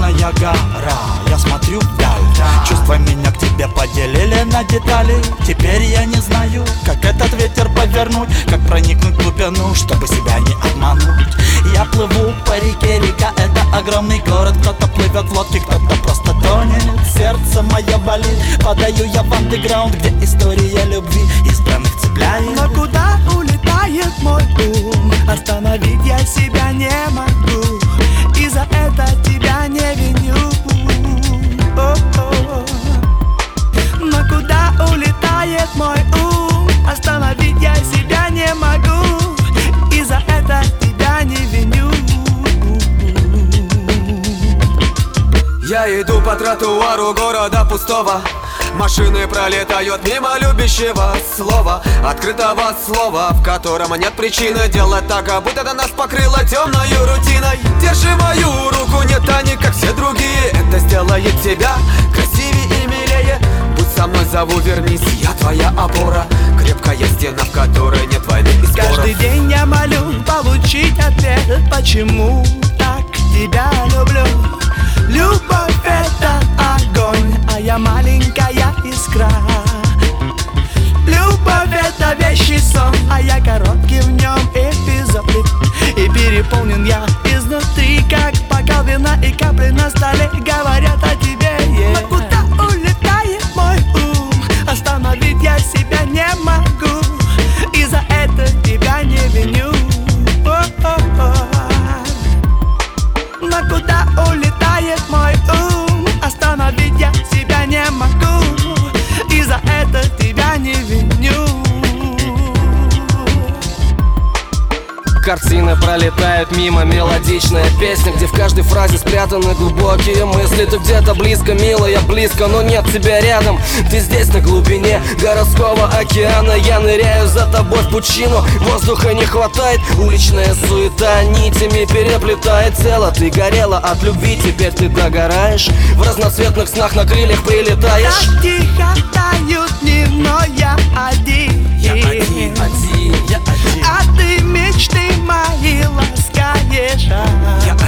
черная гора. Я смотрю вдаль, чувства меня к тебе поделили на детали. Теперь я не знаю, как этот ветер повернуть, как проникнуть в глубину, чтобы себя не обмануть. Я плыву по реке, река — это огромный город. Кто-то плывет в лодке, кто-то просто тонет. Сердце мое болит, падаю я в андеграунд, где история любви избранных цепляет. Но куда улетает мой ум? Остановить я себя не могу, и за это тебя не виню. Но куда улетает мой ум? Остановить я себя не могу, и за это тебя не виню. Я иду по тротуару города пустого. Машины пролетают мимо любящего слова, открытого слова, в котором нет причины делать так, как будто это нас покрыло темной рутиной. Держи мою руку, не тяни, как все другие. Это сделает тебя красивее и милее. Будь со мной, зову, вернись, я твоя опора, крепкая стена, в которой нет войны и споров. Каждый день я молю получить ответ, почему так тебя люблю. Любовь — это огонь, а я маленькая искра. Любовь — это вещий сон, а я короткий в нем эпизод. И переполнен я изнутри, как бокал вина и капли на столе говорят о тебе. Но куда улетает мой ум? Остановить я себя не могу, и за это тебя не виню. Но куда улетает мой ум? Остановить я себя не могу, и за это тебя не виню. Картины пролетают мимо, мелодичная песня, где в каждой фразе спрятаны глубокие мысли. Ты где-то близко, милая, близко, но нет тебя рядом. Ты здесь на глубине городского океана. Я ныряю за тобой в пучину, воздуха не хватает. Уличная суета нитями переплетает тело. Ты горела от любви, теперь ты догораешь. В разноцветных снах на крыльях прилетаешь. Так тихо тают дни, но я один. Я один, я один. А ты мечты мои ласкаешь. Я